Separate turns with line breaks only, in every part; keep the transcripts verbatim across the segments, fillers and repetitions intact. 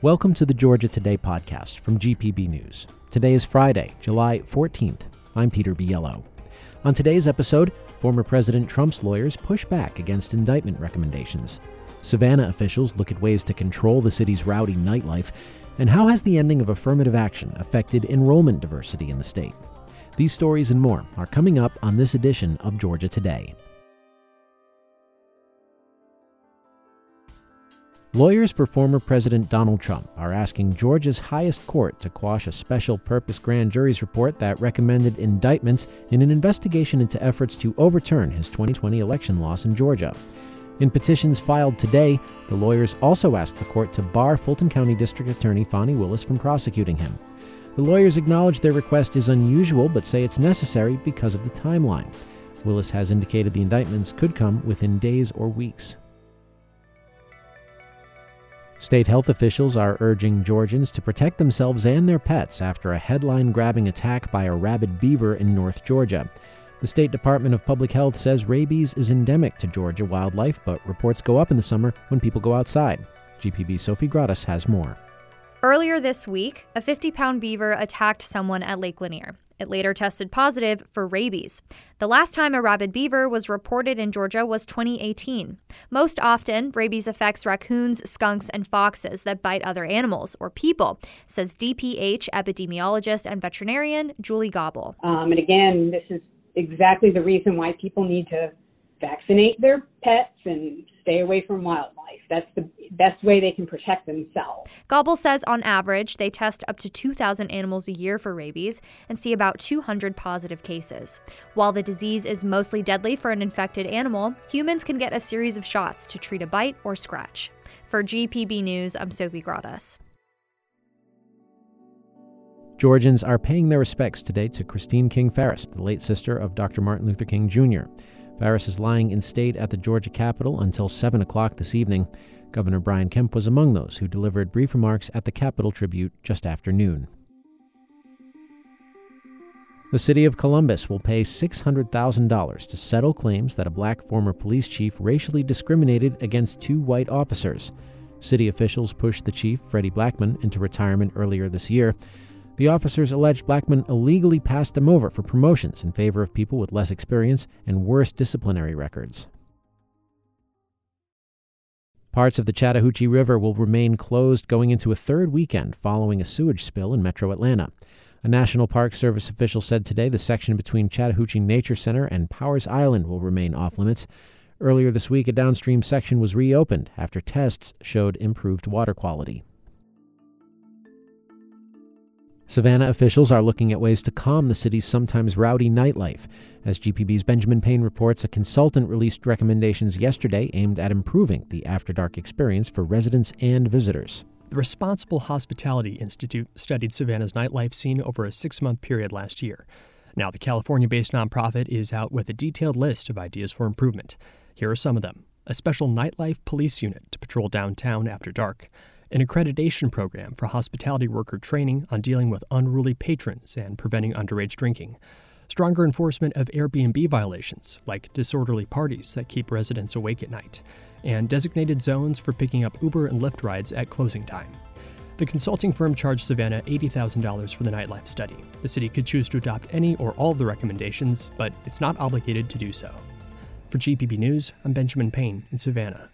Welcome to the Georgia Today podcast from G P B News. Today is Friday, July fourteenth. I'm Peter Biello. On today's episode, former President Trump's lawyers push back against indictment recommendations. Savannah officials look at ways to control the city's rowdy nightlife. And how has the ending of affirmative action affected enrollment diversity in the state? These stories and more are coming up on this edition of Georgia Today. Lawyers for former President Donald Trump are asking Georgia's highest court to quash a special purpose grand jury's report that recommended indictments in an investigation into efforts to overturn his twenty twenty election loss in Georgia. In petitions filed today, the lawyers also asked the court to bar Fulton County District Attorney Fani Willis from prosecuting him. The lawyers acknowledge their request is unusual but say it's necessary because of the timeline. Willis has indicated the indictments could come within days or weeks. State health officials are urging Georgians to protect themselves and their pets after a headline-grabbing attack by a rabid beaver in North Georgia. The State Department of Public Health says rabies is endemic to Georgia wildlife, but reports go up in the summer when people go outside. G P B's Sophie Gradas has more.
Earlier this week, a fifty-pound beaver attacked someone at Lake Lanier. It later tested positive for rabies. The last time a rabid beaver was reported in Georgia was twenty eighteen. Most often, rabies affects raccoons, skunks, and foxes that bite other animals or people, says D P H epidemiologist and veterinarian Julie Gobble.
Um, and again, this is exactly the reason why people need to vaccinate their pets and stay away from wildlife. That's the best way they can protect themselves.
Gobble says on average, they test up to two thousand animals a year for rabies and see about two hundred positive cases. While the disease is mostly deadly for an infected animal, humans can get a series of shots to treat a bite or scratch. For G P B News, I'm Sophie Gradas.
Georgians are paying their respects today to Christine King Farris, the late sister of Doctor Martin Luther King Junior Farris is lying in state at the Georgia Capitol until seven o'clock this evening. Governor Brian Kemp was among those who delivered brief remarks at the Capitol tribute just after noon. The city of Columbus will pay six hundred thousand dollars to settle claims that a black former police chief racially discriminated against two white officers. City officials pushed the chief, Freddie Blackman, into retirement earlier this year. The officers alleged Blackman illegally passed them over for promotions in favor of people with less experience and worse disciplinary records. Parts of the Chattahoochee River will remain closed going into a third weekend following a sewage spill in metro Atlanta. A National Park Service official said today the section between Chattahoochee Nature Center and Powers Island will remain off-limits. Earlier this week, a downstream section was reopened after tests showed improved water quality. Savannah officials are looking at ways to calm the city's sometimes rowdy nightlife. As G P B's Benjamin Payne reports, a consultant released recommendations yesterday aimed at improving the after-dark experience for residents and visitors.
The Responsible Hospitality Institute studied Savannah's nightlife scene over a six-month period last year. Now the California-based nonprofit is out with a detailed list of ideas for improvement. Here are some of them. A special nightlife police unit to patrol downtown after dark. An accreditation program for hospitality worker training on dealing with unruly patrons and preventing underage drinking. Stronger enforcement of Airbnb violations, like disorderly parties that keep residents awake at night. And designated zones for picking up Uber and Lyft rides at closing time. The consulting firm charged Savannah eighty thousand dollars for the nightlife study. The city could choose to adopt any or all of the recommendations, but it's not obligated to do so. For G P B News, I'm Benjamin Payne in Savannah.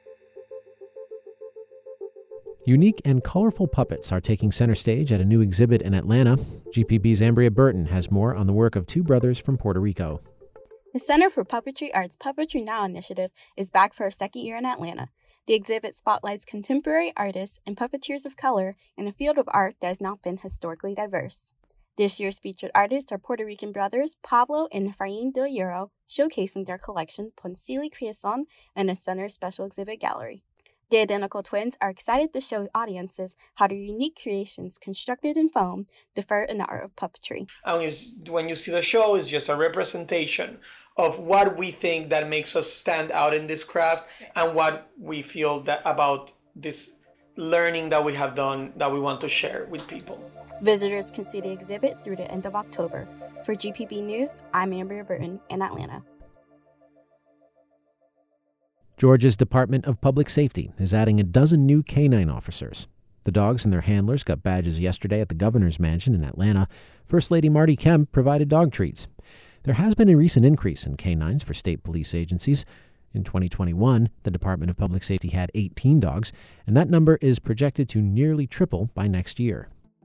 Unique and colorful puppets are taking center stage at a new exhibit in Atlanta. G P B's Ambria Burton has more on the work of two brothers from Puerto Rico.
The Center for Puppetry Art's Puppetry Now initiative is back for a second year in Atlanta. The exhibit spotlights contemporary artists and puppeteers of color in a field of art that has not been historically diverse. This year's featured artists are Puerto Rican brothers Pablo and Efrain Del Hierro, showcasing their collection Poncili Creason in the Center's special exhibit gallery. The identical twins are excited to show audiences how their unique creations constructed in foam differ in the art of puppetry.
And when you see the show, it's just a representation of what we think that makes us stand out in this craft and what we feel that about this learning that we have done that we want to share with people.
Visitors can see the exhibit through the end of October. For G P B News, I'm Ambria Burton in Atlanta.
Georgia's Department of Public Safety is adding a dozen new canine officers. The dogs and their handlers got badges yesterday at the governor's mansion in Atlanta. First Lady Marty Kemp provided dog treats. There has been a recent increase in canines for state police agencies. In twenty twenty-one, the Department of Public Safety had eighteen dogs, and that number is projected to nearly triple by next year.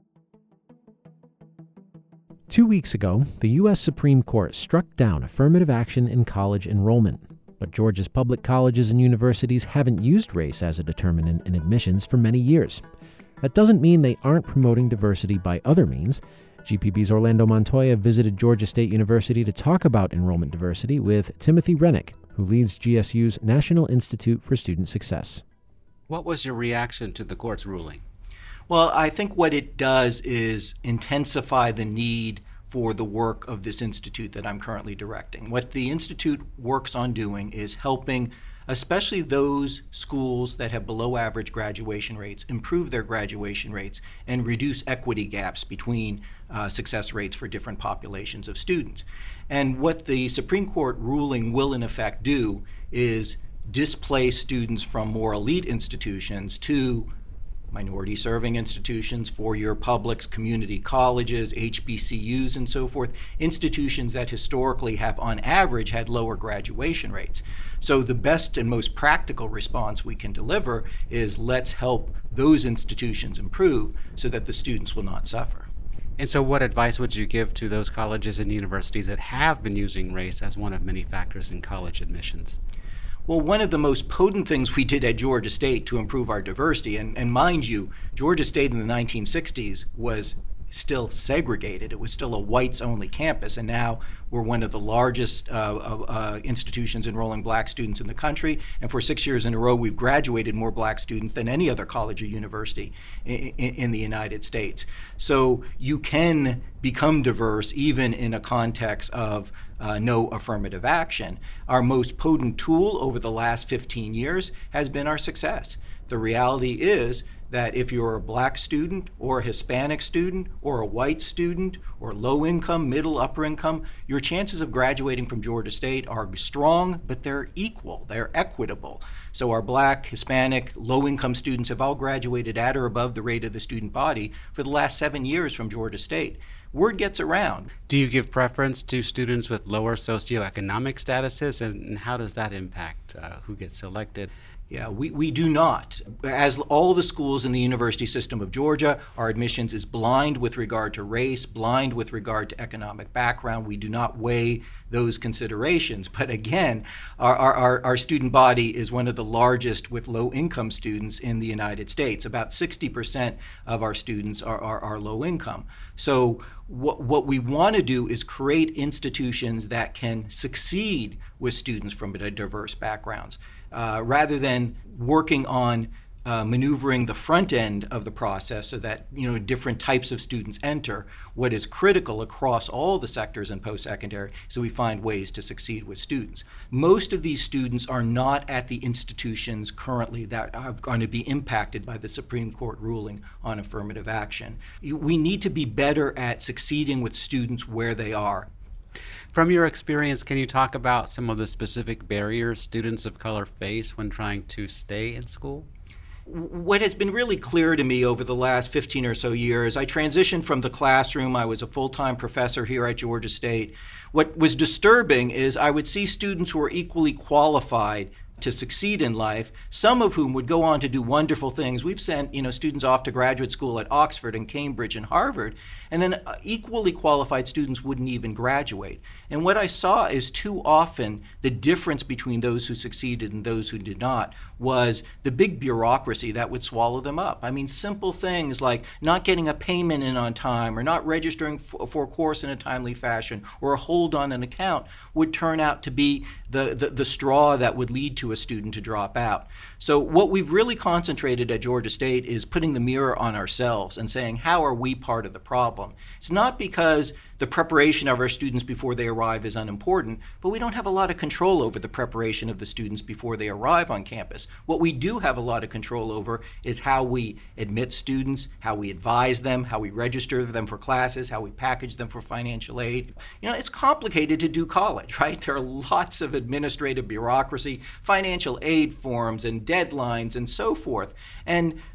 Two weeks ago, the U S Supreme Court struck down affirmative action in college enrollment. But Georgia's public colleges and universities haven't used race as a determinant in admissions for many years. That doesn't mean they aren't promoting diversity by other means. G P B's Orlando Montoya visited Georgia State University to talk about enrollment diversity with Timothy Rennick, who leads G S U's National Institute for Student Success.
What was your reaction to the court's ruling?
Well, I think what it does is intensify the need for the work of this institute that I'm currently directing. What the institute works on doing is helping especially those schools that have below average graduation rates improve their graduation rates and reduce equity gaps between uh, success rates for different populations of students. And what the Supreme Court ruling will in effect do is displace students from more elite institutions to minority serving institutions, four-year publics, community colleges, H B C Us, and so forth, institutions that historically have, on average, had lower graduation rates. So the best and most practical response we can deliver is let's help those institutions improve so that the students will not suffer.
And so what advice would you give to those colleges and universities that have been using race as one of many factors in college admissions?
Well, one of the most potent things we did at Georgia State to improve our diversity, and, and mind you, Georgia State in the nineteen sixties was still segregated. It was still a whites-only campus, and now we're one of the largest uh, uh, institutions enrolling black students in the country, and for six years in a row, we've graduated more black students than any other college or university in, in, in the United States. So you can become diverse even in a context of uh, no affirmative action. Our most potent tool over the last fifteen years has been our success. The reality is that if you're a black student or a Hispanic student or a white student or low income, middle, upper income, your chances of graduating from Georgia State are strong, but they're equal, they're equitable. So our black, Hispanic, low income students have all graduated at or above the rate of the student body for the last seven years from Georgia State. Word gets around.
Do you give preference to students with lower socioeconomic statuses, and how does that impact uh, who gets selected?
Yeah, we, we do not. As all the schools in the university system of Georgia, our admissions is blind with regard to race, blind with regard to economic background. We do not weigh those considerations. But again, our, our, our student body is one of the largest with low-income students in the United States. About sixty percent of our students are, are, are low income. So what, what we want to do is create institutions that can succeed with students from diverse backgrounds. Uh, rather than working on uh, maneuvering the front end of the process so that, you know, different types of students enter, what is critical across all the sectors in post-secondary is we find ways to succeed with students. Most of these students are not at the institutions currently that are going to be impacted by the Supreme Court ruling on affirmative action. We need to be better at succeeding with students where they are.
From your experience, can you talk about some of the specific barriers students of color face when trying to stay in school?
What has been really clear to me over the last fifteen or so years, I transitioned from the classroom. I was a full-time professor here at Georgia State. What was disturbing is I would see students who were equally qualified to succeed in life, some of whom would go on to do wonderful things. We've sent, you know, students off to graduate school at Oxford and Cambridge and Harvard, and then equally qualified students wouldn't even graduate. And what I saw is too often the difference between those who succeeded and those who did not was the big bureaucracy that would swallow them up. I mean, simple things like not getting a payment in on time or not registering f- for a course in a timely fashion or a hold on an account would turn out to be the, the, the straw that would lead to a student to drop out. So what we've really concentrated at Georgia State is putting the mirror on ourselves and saying, how are we part of the problem? It's not because the preparation of our students before they arrive is unimportant, but we don't have a lot of control over the preparation of the students before they arrive on campus. What we do have a lot of control over is how we admit students, how we advise them, how we register them for classes, how we package them for financial aid. You know, it's complicated to do college, right? There are lots of administrative bureaucracy, financial aid forms and deadlines and so forth. And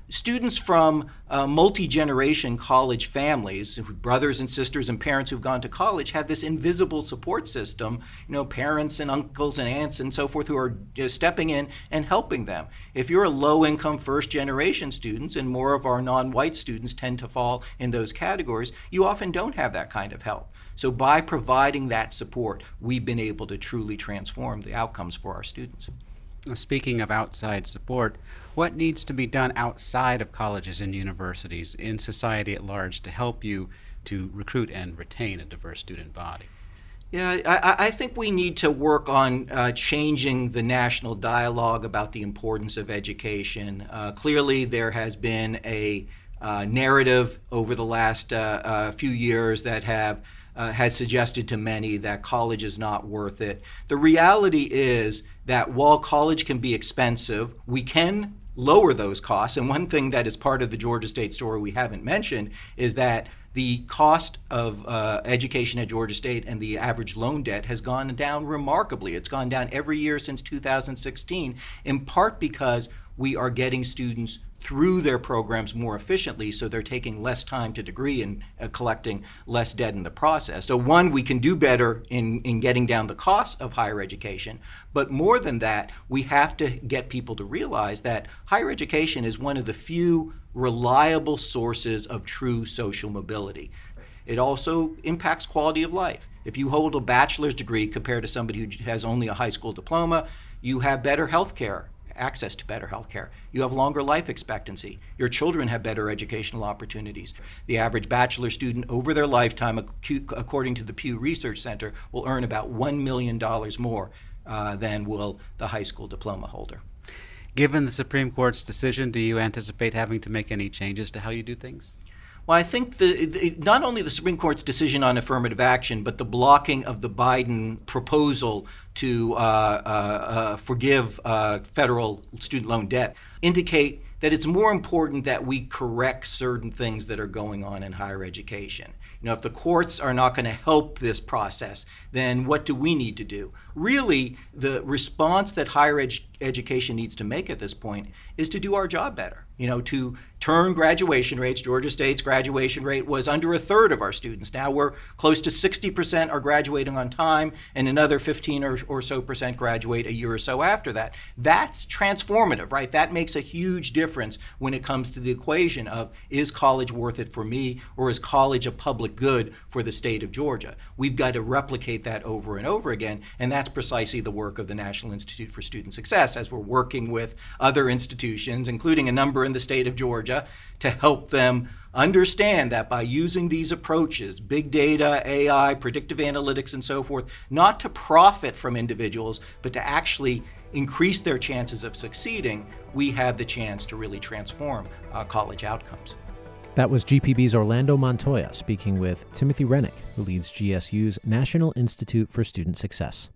students from uh, multi-generation college families, brothers and sisters and parents who've gone to college, have this invisible support system, you know, parents and uncles and aunts and so forth who are you know, stepping in and helping them. If you're a low-income first-generation student, and more of our non-white students tend to fall in those categories, you often don't have that kind of help. So by providing that support, we've been able to truly transform the outcomes for our students.
Speaking of outside support, what needs to be done outside of colleges and universities in society at large to help you to recruit and retain a diverse student body?
Yeah, I, I think we need to work on uh, changing the national dialogue about the importance of education. Uh, clearly, there has been a uh, narrative over the last uh, uh, few years that have Uh, has suggested to many that college is not worth it. The reality is that while college can be expensive, we can lower those costs. And one thing that is part of the Georgia State story we haven't mentioned is that the cost of uh, education at Georgia State and the average loan debt has gone down remarkably. It's gone down every year since two thousand sixteen, in part because we are getting students through their programs more efficiently, so they're taking less time to degree and uh, collecting less debt in the process. So one, we can do better in, in getting down the cost of higher education, but more than that, we have to get people to realize that higher education is one of the few reliable sources of true social mobility. It also impacts quality of life. If you hold a bachelor's degree compared to somebody who has only a high school diploma, you have better health care, access to better health care. You have longer life expectancy. Your children have better educational opportunities. The average bachelor student over their lifetime, according to the Pew Research Center, will earn about one million dollars more uh, than will the high school diploma holder.
Given the Supreme Court's decision, do you anticipate having to make any changes to how you do things?
Well, I think the, the, not only the Supreme Court's decision on affirmative action, but the blocking of the Biden proposal to uh, uh, uh, forgive uh, federal student loan debt indicate that it's more important that we correct certain things that are going on in higher education. You know, if the courts are not going to help this process, then what do we need to do? Really, the response that higher ed- education needs to make at this point is to do our job better. You know, to turn graduation rates. Georgia State's graduation rate was under a third of our students. Now we're close to sixty percent are graduating on time, and another fifteen or, or so percent graduate a year or so after that. That's transformative, right? That makes a huge difference when it comes to the equation of, is college worth it for me, or is college a public good for the state of Georgia? We've got to replicate that over and over again, and that's precisely the work of the National Institute for Student Success, as we're working with other institutions, including a number in the state of Georgia, to help them understand that by using these approaches, big data, A I, predictive analytics, and so forth, not to profit from individuals, but to actually increase their chances of succeeding, we have the chance to really transform uh, college outcomes.
That was G P B's Orlando Montoya speaking with Timothy Rennick, who leads G S U's National Institute for Student Success.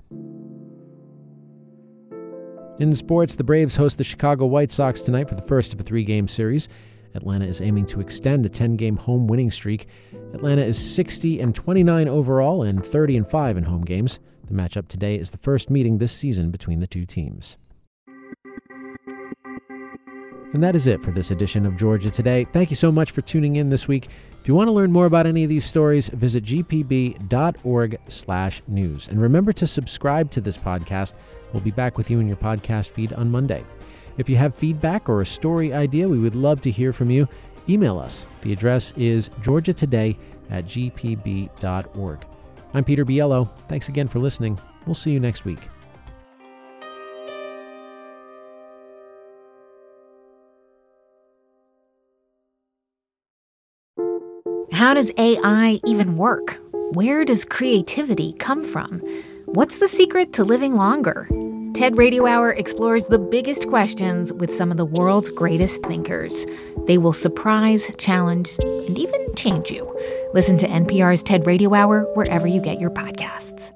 In sports, the Braves host the Chicago White Sox tonight for the first of a three-game series. Atlanta is aiming to extend a ten-game home winning streak. Atlanta is sixty and twenty-nine overall and thirty and five in home games. The matchup today is the first meeting this season between the two teams. And that is it for this edition of Georgia Today. Thank you so much for tuning in this week. If you want to learn more about any of these stories, visit g p b dot org slash news. And remember to subscribe to this podcast. We'll be back with you in your podcast feed on Monday. If you have feedback or a story idea, we would love to hear from you. Email us. The address is georgia today at g p b dot org. I'm Peter Biello. Thanks again for listening. We'll see you next week.
How does A I even work? Where does creativity come from? What's the secret to living longer? TED Radio Hour explores the biggest questions with some of the world's greatest thinkers. They will surprise, challenge, and even change you. Listen to N P R's TED Radio Hour wherever you get your podcasts.